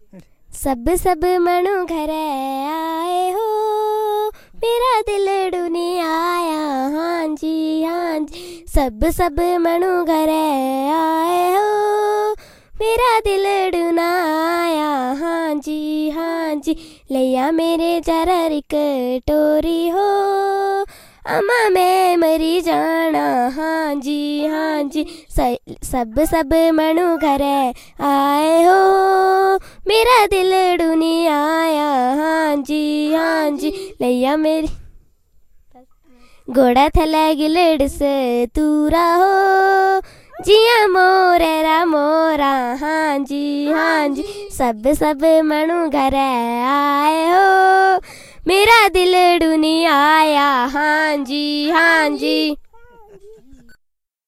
सब मनु घरे आए हो, मेरा दिल डूनी आया। हाँ जी सब मनु घरे आए हो, मेरा दिल डूना आया। हाँ जी लैया मेरे जरा रिक टोरी हो, अम्मा मैं मरी जाना। हाँ जी सब मनु घरे आए हो, मेरा दिल डूनी आया। हाँ जी लैया मेरी घोड़ा थला गिलड़ से तूरा हो, जिया मोरेरा मोरा। हाँ जी सब मनु घरे आए हो, मेरा दिल डूनी आया। हाँ जी